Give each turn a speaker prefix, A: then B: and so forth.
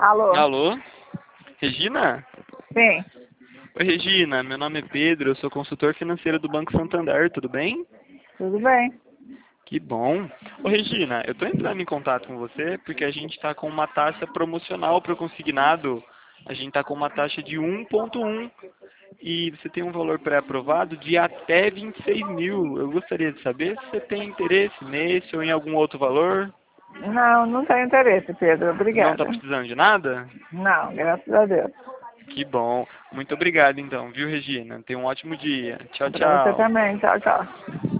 A: Alô?
B: Alô? Regina?
A: Sim,
B: Oi, Regina. Meu nome é Pedro, eu sou consultor financeiro do Banco Santander, tudo bem?
A: tudo bem.
B: Que bom. Ô, Regina, eu estou entrando em contato com você porque a gente está com uma taxa promocional para o consignado. A gente está com uma taxa de 1,1 e você tem um valor pré-aprovado de até 26 mil. Eu gostaria de saber se você tem interesse nesse ou em algum outro valor.
A: Não, não tenho interesse, Pedro.
B: Não está
A: Obrigada.
B: precisando de nada?
A: Não, graças a Deus.
B: Que bom. Muito obrigado então, viu, Regina? Tenha um ótimo dia. Tchau,
A: Para você
B: tchau.
A: também. Tchau, tchau.